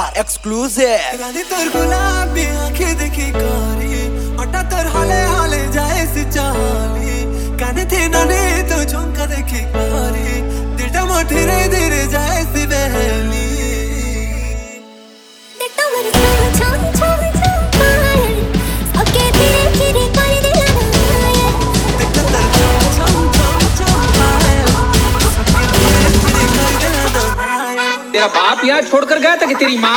exclusive. रानी तोर गुलाबी आंखें देखी कारी ओटा तोर हाले हाले जाए सी चाली काने थे नाने तो झुमका देखी कारी दिलटा मो धीरे धीरे जाए सी बहली देखता मर छम छम छम पाए ओके धीरे धीरे कर दे लगाए देखता तर छम छम छम पाए सबके धीरे धीरे कर दे लगाए तेरा बाप यहाँ छोड़कर गया था कि तेरी माँ?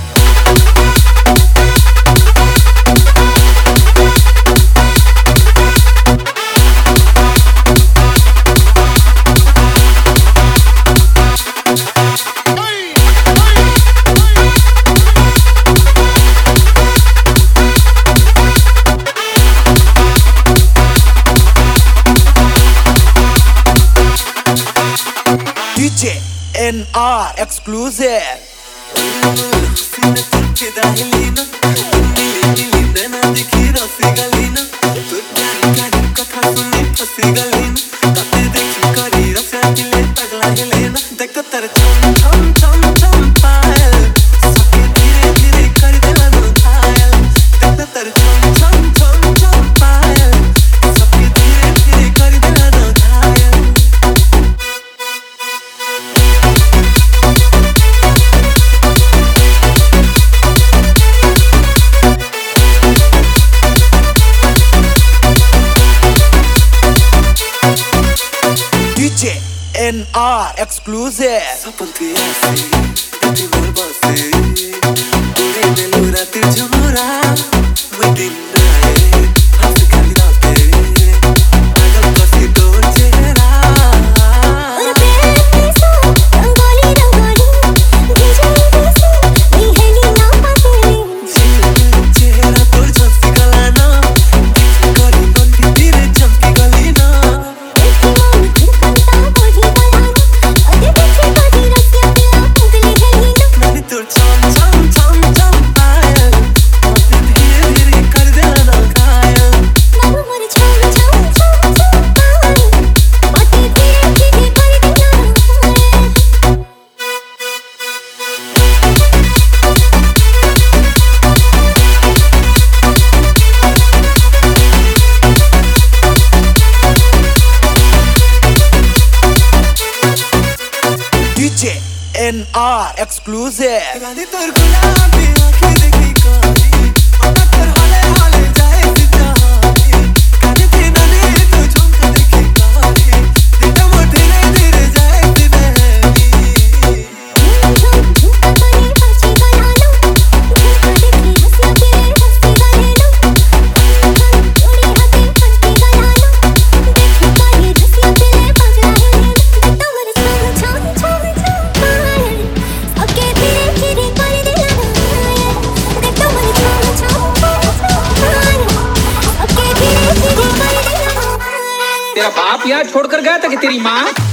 DJ NR exclusive. सीने तुझे दाहिलीना नीली नीली नैना दिखी रसी गलीना तू प्यारी प्यारी कथा सुनी फसी गलीना ताते देखी करी रसे दिले पगला गलेना देखता तर छम छम छम छम पायल सबके धीरे धीरे कर दे लगो घायल देखता तर छम छम छम छम पायल सबके धीरे धीरे कर दे लगो घायल DJ NR exclusive. सपनती ऐसी दिल मोर बसे उड़े दिल रात झमरा मैं दिन आए हंस खाली राते पागल कसी तो चेहरा और बेटे सो रंगोली रंगोली गिजे गिजे निहली ना पाते चेहरा तोर झंसी गलाना करी बंदी धीरे चमकी गलीना देखी मन धड़कनता बढ़ी गलाना अरे देखी कदी रसिया पिया उगली गलीना नानी तोर छम छम छम छम पायल धीरे धीरे कर देना घायल बाबू मर छम छम छम छम पाए ओके धीरे धीरे कर दे लगाए DJ NR exclusive. रानी तोर गुलाबी आंखें देखी कारी ओटा तोर हाले हाले जाए सी चाली काने थे नाने तो झुमका देखी कारी दिलटा मो धीरे धीरे जाए सी बहली झुम झुमका करे पाछे गलाना झुमका देखी हंसिया तेरे हंसी गलेना जोड़ी हाथे फंसती गलाना देखी करी रसिया तेरे पगला गलेना देखता मर छम छम छम छम पाए ओके धीरे धीरे कर दे लगाए देखता मर छम छम छम छम पाए ओके धीरे धीरे कर दे लगाए तेरा बाप यहाँ छोड़कर गया था कि तेरी माँ?